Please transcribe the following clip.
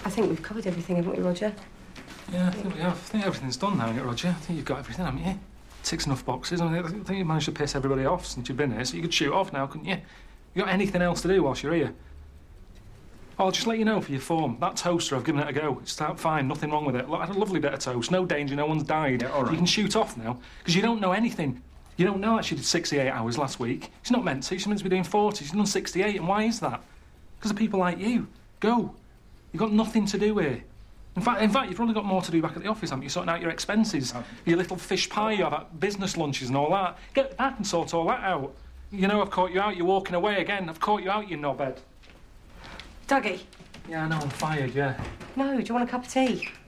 I think we've covered everything, haven't we, Roger? Yeah, I think we have. I think everything's done now, ain't it, Roger? I think you've got everything, haven't you? Ticks enough boxes. I think you managed to piss everybody off since you've been here, so you could shoot off now, couldn't you? You got anything else to do whilst you're here? Oh, I'll just let you know for your form. That toaster, I've given it a go. It's fine, nothing wrong with it. Look, I had a lovely bit of toast. No danger, no one's died. Yeah, all right. You can shoot off now, because you don't know anything. You don't know that she did 68 hours last week. She's not meant to. She's meant to be doing 40. She's done 68, and why is that? Because of people like you. Go. You've got nothing to do here. In fact, you've probably got more to do back at the office, haven't you? Sorting out your expenses, your little fish pie you have at business lunches and all that. Get back and sort all that out. You know I've caught you out. You're walking away again. I've caught you out, you knobhead. Dougie. Yeah, I know. I'm fired, yeah. No, do you want a cup of tea?